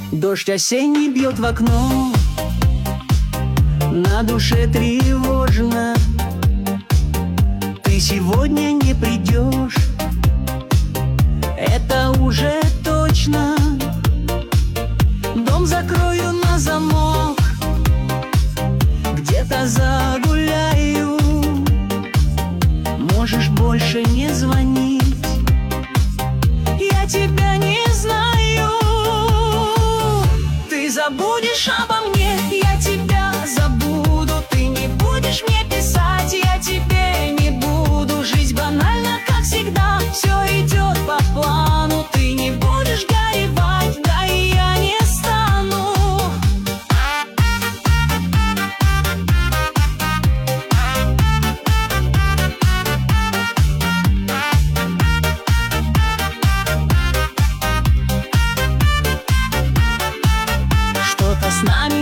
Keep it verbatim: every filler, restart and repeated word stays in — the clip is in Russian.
Дождь осенний бьет в окно, на душе тревожно. Ты сегодня не придешь, это уже точно. Дом закрою на замок, где-то загуляю. Можешь больше не звонить, я тебя не знаю. Ты забудешь обо мне, я тебя забуду. Ты не будешь мне писать, я тебе не буду. Жизнь банальна, как всегда, все идет по плану. Ты не будешь горевать, да и я не стану. Что-то с нами